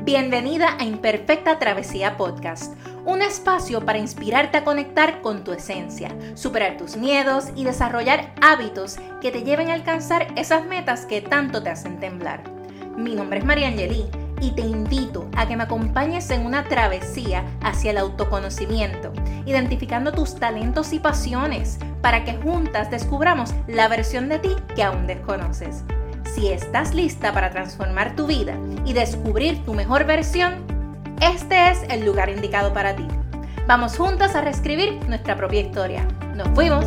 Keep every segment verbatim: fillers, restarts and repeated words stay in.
Bienvenida a Imperfecta Travesía Podcast, un espacio para inspirarte a conectar con tu esencia, superar tus miedos y desarrollar hábitos que te lleven a alcanzar esas metas que tanto te hacen temblar. Mi nombre es María Angelí y te invito a que me acompañes en una travesía hacia el autoconocimiento, identificando tus talentos y pasiones para que juntas descubramos la versión de ti que aún desconoces. Si estás lista para transformar tu vida y descubrir tu mejor versión, este es el lugar indicado para ti. Vamos juntas a reescribir nuestra propia historia. ¡Nos fuimos!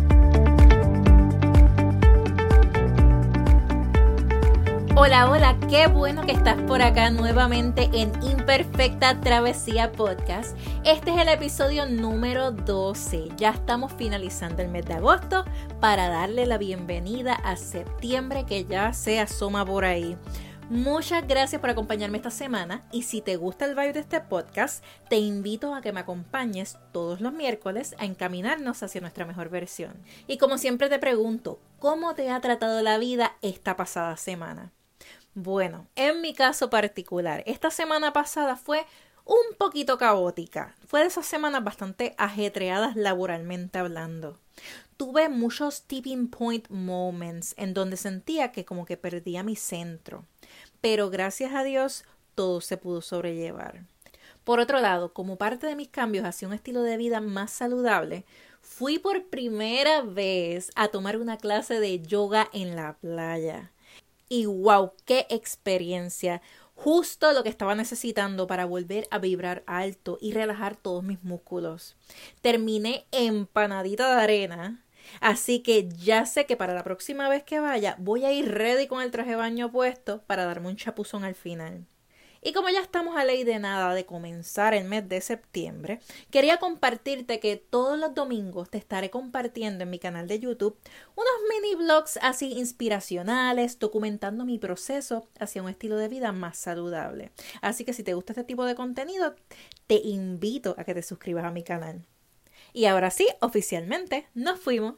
Hola, hola, qué bueno que estás por acá nuevamente en Imperfecta Travesía Podcast. Este es el episodio número doce. Ya estamos finalizando el mes de agosto para darle la bienvenida a septiembre que ya se asoma por ahí. Muchas gracias por acompañarme esta semana y si te gusta el vibe de este podcast, te invito a que me acompañes todos los miércoles a encaminarnos hacia nuestra mejor versión. Y como siempre te pregunto, ¿cómo te ha tratado la vida esta pasada semana? Bueno, en mi caso particular, esta semana pasada fue un poquito caótica. Fue de esas semanas bastante ajetreadas laboralmente hablando. Tuve muchos tipping point moments en donde sentía que como que perdía mi centro. Pero gracias a Dios todo se pudo sobrellevar. Por otro lado, como parte de mis cambios hacia un estilo de vida más saludable, fui por primera vez a tomar una clase de yoga en la playa. Y wow, qué experiencia, justo lo que estaba necesitando para volver a vibrar alto y relajar todos mis músculos. Terminé empanadita de arena, así que ya sé que para la próxima vez que vaya voy a ir ready con el traje de baño puesto para darme un chapuzón al final. Y como ya estamos a ley de nada de comenzar el mes de septiembre, quería compartirte que todos los domingos te estaré compartiendo en mi canal de YouTube unos mini vlogs así inspiracionales, documentando mi proceso hacia un estilo de vida más saludable. Así que si te gusta este tipo de contenido, te invito a que te suscribas a mi canal. Y ahora sí, oficialmente, nos fuimos.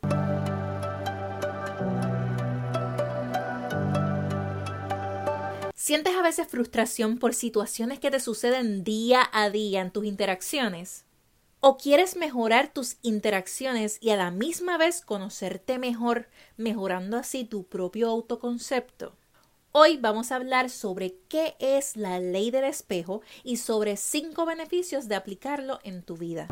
¿Sientes a veces frustración por situaciones que te suceden día a día en tus interacciones? ¿O quieres mejorar tus interacciones y a la misma vez conocerte mejor, mejorando así tu propio autoconcepto? Hoy vamos a hablar sobre qué es la ley del espejo y sobre cinco beneficios de aplicarlo en tu vida.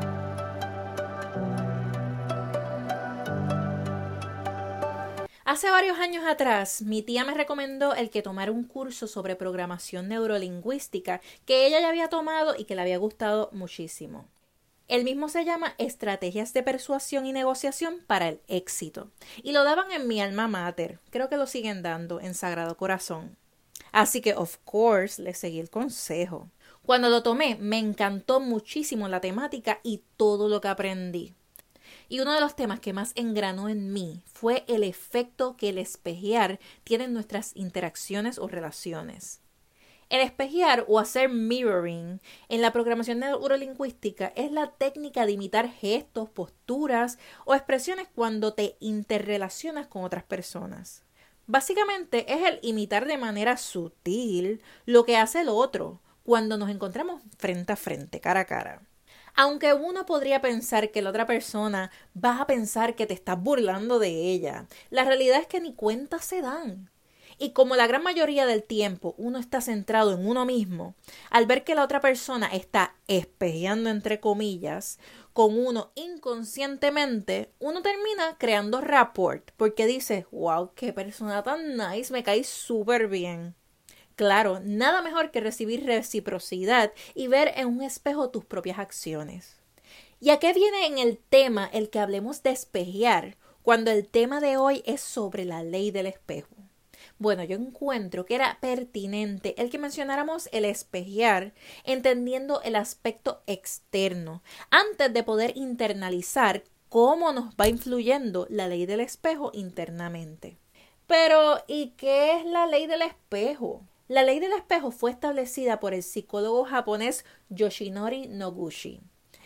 Hace varios años atrás, mi tía me recomendó el que tomara un curso sobre programación neurolingüística que ella ya había tomado y que le había gustado muchísimo. El mismo se llama Estrategias de Persuasión y Negociación para el Éxito y lo daban en mi alma mater, creo que lo siguen dando en Sagrado Corazón. Así que, of course, le seguí el consejo. Cuando lo tomé, me encantó muchísimo la temática y todo lo que aprendí. Y uno de los temas que más engranó en mí fue el efecto que el espejear tiene en nuestras interacciones o relaciones. El espejear o hacer mirroring en la programación neurolingüística es la técnica de imitar gestos, posturas o expresiones cuando te interrelacionas con otras personas. Básicamente es el imitar de manera sutil lo que hace el otro cuando nos encontramos frente a frente, cara a cara. Aunque uno podría pensar que la otra persona va a pensar que te estás burlando de ella, la realidad es que ni cuenta se dan. Y como la gran mayoría del tiempo uno está centrado en uno mismo, al ver que la otra persona está espejeando entre comillas con uno inconscientemente, uno termina creando rapport porque dice, wow, qué persona tan nice, me cae súper bien. Claro, nada mejor que recibir reciprocidad y ver en un espejo tus propias acciones. ¿Y a qué viene en el tema el que hablemos de espejear cuando el tema de hoy es sobre la ley del espejo? Bueno, yo encuentro que era pertinente el que mencionáramos el espejear entendiendo el aspecto externo antes de poder internalizar cómo nos va influyendo la ley del espejo internamente. Pero, ¿y qué es la ley del espejo? La ley del espejo fue establecida por el psicólogo japonés Yoshinori Noguchi.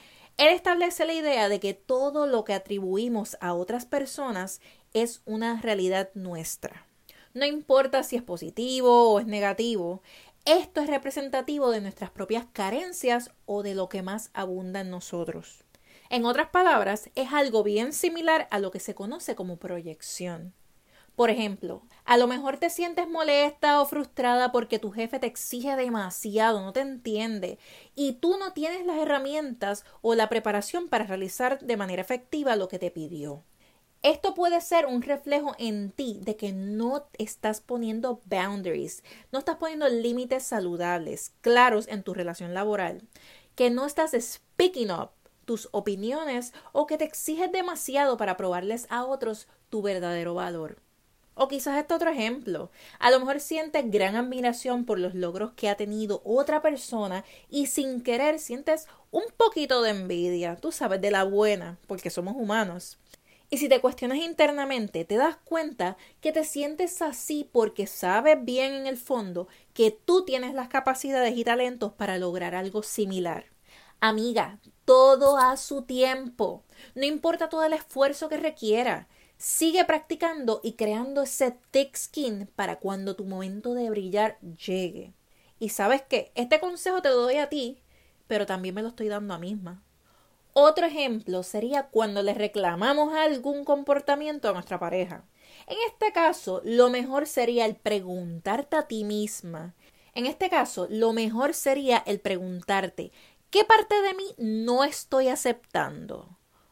Él establece la idea de que todo lo que atribuimos a otras personas es una realidad nuestra. No importa si es positivo o es negativo, esto es representativo de nuestras propias carencias o de lo que más abunda en nosotros. En otras palabras, es algo bien similar a lo que se conoce como proyección. Por ejemplo, a lo mejor te sientes molesta o frustrada porque tu jefe te exige demasiado, no te entiende y tú no tienes las herramientas o la preparación para realizar de manera efectiva lo que te pidió. Esto puede ser un reflejo en ti de que no estás poniendo boundaries, no estás poniendo límites saludables, claros en tu relación laboral, que no estás speaking up tus opiniones o que te exiges demasiado para probarles a otros tu verdadero valor. O quizás este otro ejemplo, a lo mejor sientes gran admiración por los logros que ha tenido otra persona y sin querer sientes un poquito de envidia, tú sabes, de la buena, porque somos humanos. Y si te cuestionas internamente, te das cuenta que te sientes así porque sabes bien en el fondo que tú tienes las capacidades y talentos para lograr algo similar. Amiga, todo a su tiempo. No importa todo el esfuerzo que requiera. Sigue practicando y creando ese thick skin para cuando tu momento de brillar llegue. Y ¿sabes qué? Este consejo te lo doy a ti, pero también me lo estoy dando a mí misma. Otro ejemplo sería cuando le reclamamos algún comportamiento a nuestra pareja. En este caso, lo mejor sería el preguntarte a ti misma. En este caso, lo mejor sería el preguntarte, ¿qué parte de mí no estoy aceptando?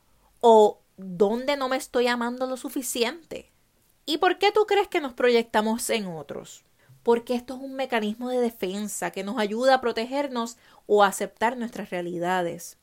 ¿O dónde no me estoy amando lo suficiente? ¿Y por qué tú crees que nos proyectamos en otros? Porque esto es un mecanismo de defensa que nos ayuda a protegernos o a aceptar nuestras realidades.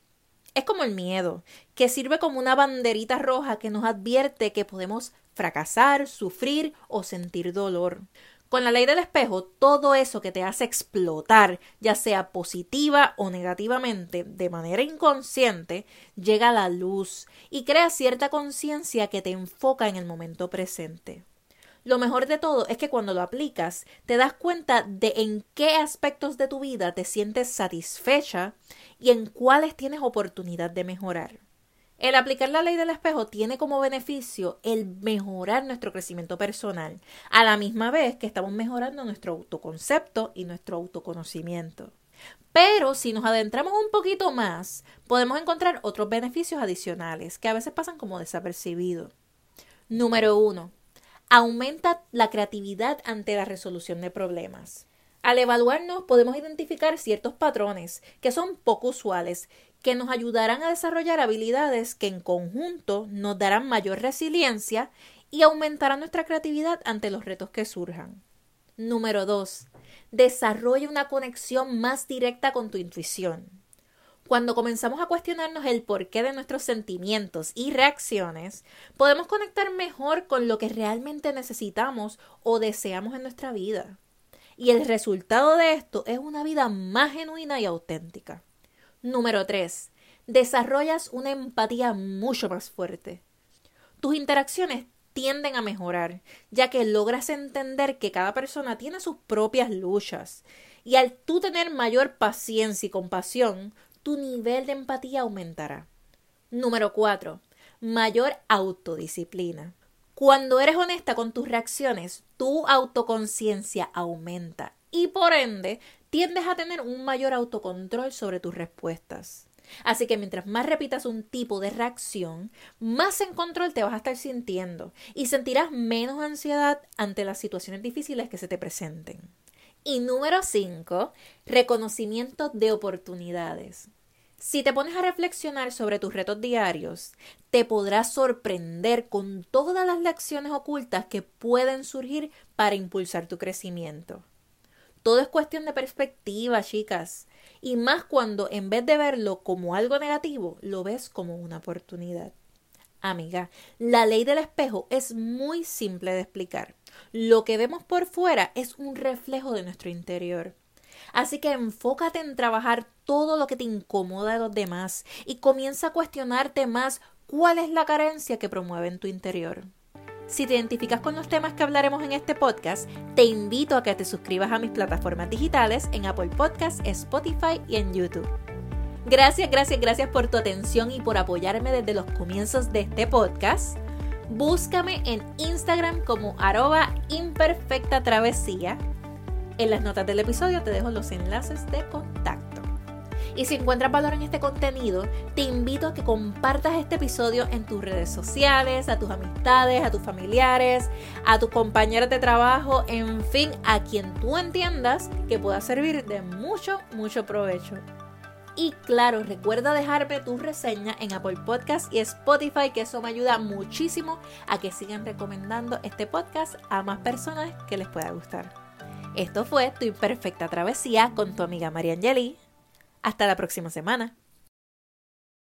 Es como el miedo, que sirve como una banderita roja que nos advierte que podemos fracasar, sufrir o sentir dolor. Con la ley del espejo, todo eso que te hace explotar, ya sea positiva o negativamente, de manera inconsciente, llega a la luz y crea cierta conciencia que te enfoca en el momento presente. Lo mejor de todo es que cuando lo aplicas, te das cuenta de en qué aspectos de tu vida te sientes satisfecha y en cuáles tienes oportunidad de mejorar. El aplicar la ley del espejo tiene como beneficio el mejorar nuestro crecimiento personal, a la misma vez que estamos mejorando nuestro autoconcepto y nuestro autoconocimiento. Pero si nos adentramos un poquito más, podemos encontrar otros beneficios adicionales que a veces pasan como desapercibidos. Número uno. Aumenta la creatividad ante la resolución de problemas. Al evaluarnos podemos identificar ciertos patrones que son poco usuales, que nos ayudarán a desarrollar habilidades que en conjunto nos darán mayor resiliencia y aumentarán nuestra creatividad ante los retos que surjan. Número dos. Desarrolla una conexión más directa con tu intuición. Cuando comenzamos a cuestionarnos el porqué de nuestros sentimientos y reacciones, podemos conectar mejor con lo que realmente necesitamos o deseamos en nuestra vida. Y el resultado de esto es una vida más genuina y auténtica. Número tres. Desarrollas una empatía mucho más fuerte. Tus interacciones tienden a mejorar, ya que logras entender que cada persona tiene sus propias luchas. Y al tú tener mayor paciencia y compasión, tu nivel de empatía aumentará. Número cuatro. Mayor autodisciplina. Cuando eres honesta con tus reacciones, tu autoconciencia aumenta y por ende tiendes a tener un mayor autocontrol sobre tus respuestas. Así que mientras más repitas un tipo de reacción, más en control te vas a estar sintiendo y sentirás menos ansiedad ante las situaciones difíciles que se te presenten. Y número cinco, reconocimiento de oportunidades. Si te pones a reflexionar sobre tus retos diarios, te podrás sorprender con todas las lecciones ocultas que pueden surgir para impulsar tu crecimiento. Todo es cuestión de perspectiva, chicas, y más cuando en vez de verlo como algo negativo, lo ves como una oportunidad. Amiga, la ley del espejo es muy simple de explicar. Lo que vemos por fuera es un reflejo de nuestro interior. Así que enfócate en trabajar todo lo que te incomoda de los demás y comienza a cuestionarte más cuál es la carencia que promueve en tu interior. Si te identificas con los temas que hablaremos en este podcast, te invito a que te suscribas a mis plataformas digitales en Apple Podcasts, Spotify y en YouTube. Gracias, gracias, gracias por tu atención y por apoyarme desde los comienzos de este podcast. Búscame en Instagram como arroba imperfecta travesía. En las notas del episodio te dejo los enlaces de contacto. Y si encuentras valor en este contenido, te invito a que compartas este episodio en tus redes sociales, a tus amistades, a tus familiares, a tus compañeros de trabajo, en fin, a quien tú entiendas que pueda servir de mucho, mucho provecho. Y claro, recuerda dejarme tu reseña en Apple Podcast y Spotify, que eso me ayuda muchísimo a que sigan recomendando este podcast a más personas que les pueda gustar. Esto fue Tu Imperfecta Travesía con tu amiga Mariangeli. Hasta la próxima semana.